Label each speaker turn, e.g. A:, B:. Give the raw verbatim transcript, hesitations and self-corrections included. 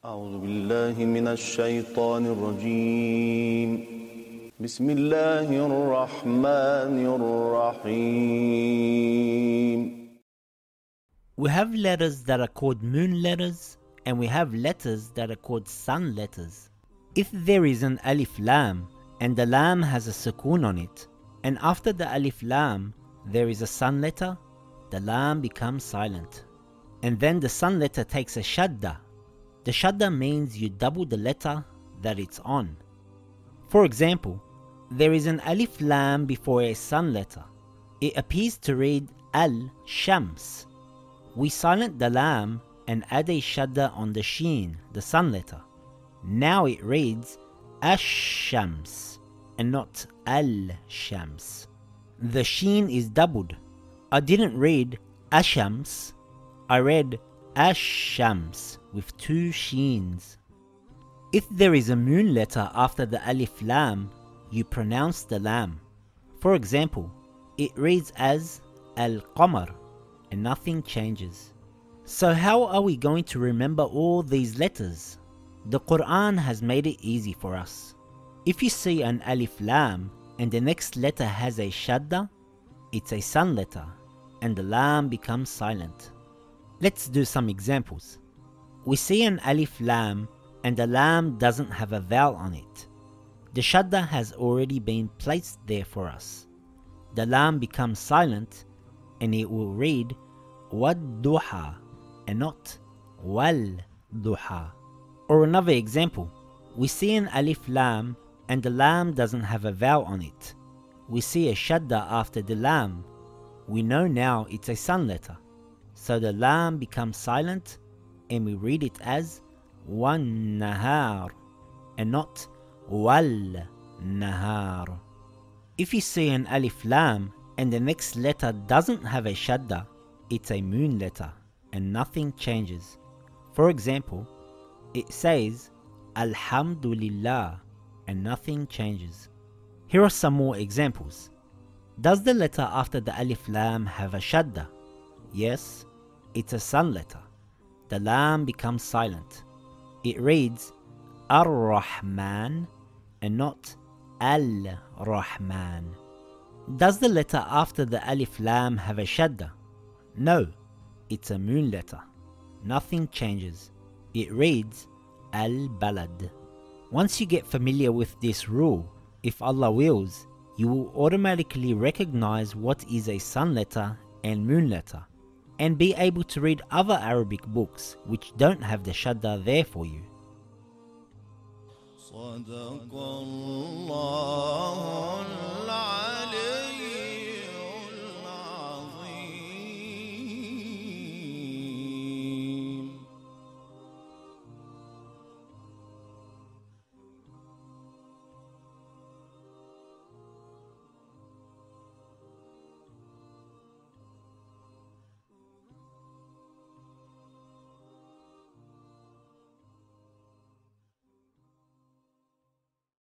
A: أعوذ بالله من الشيطان الرجيم بسم الله الرحمن الرحيم.
B: We have letters that are called moon letters, and we have letters that are called sun letters. If there is an alif lam, and the lam has a sukoon on it, and after the alif lam there is a sun letter, the lam becomes silent. And then the sun letter takes a shadda. The shadda means you double the letter that it's on. For example, there is an alif lam before a sun letter. It appears to read al-shams. We silent the lam and add a shadda on the sheen, the sun letter. Now it reads ash-shams and not al-shams. The sheen is doubled. I didn't read ashams, I read ash-shams with two sheens. If there is a moon letter after the alif lam, you pronounce the lam. For example, it reads as al-qamar and nothing changes. So how are we going to remember all these letters? The Quran has made it easy for us. If you see an alif lam and the next letter has a shadda, it's a sun letter and the lam becomes silent. Let's do some examples. We see an alif lam and the lam doesn't have a vowel on it. The shadda has already been placed there for us. The lam becomes silent and it will read wad-duha and not wal-duha. Or another example, we see an alif lam and the lam doesn't have a vowel on it. We see a shadda after the lam. We know now it's a sun letter. So the lam becomes silent and we read it as wan nahar and not wal nahar. If you see an alif lam and the next letter doesn't have a shadda, it's a moon letter and nothing changes. For example, it says alhamdulillah and nothing changes. Here are some more examples. Does the letter after the alif lam have a shadda? Yes, it's a sun letter. The lam becomes silent. It reads ar-Rahman and not al-Rahman. Does the letter after the alif lam have a shadda? No, it's a moon letter. Nothing changes. It reads al-Balad. Once you get familiar with this rule, if Allah wills, you will automatically recognize what is a sun letter and moon letter, and be able to read other Arabic books which don't have the shadda there for you.
C: صدق الله